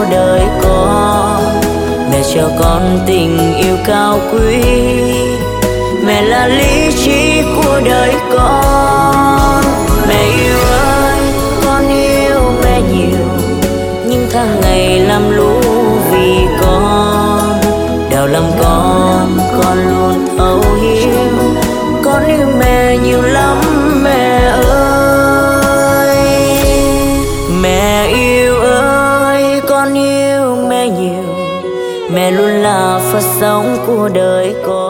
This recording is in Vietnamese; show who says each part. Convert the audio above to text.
Speaker 1: của đời con. Mẹ cho con tình yêu cao quý, mẹ là lý trí của đời con. Mẹ yêu ơi, con yêu mẹ nhiều, những tháng ngày làm lũ vì con. Đau lòng con luôn thấu hiểu, con yêu mẹ nhiều lắm mẹ ơi. Mẹ yêu ơi, con yêu mẹ nhiều, mẹ luôn là Phật sống của đời con.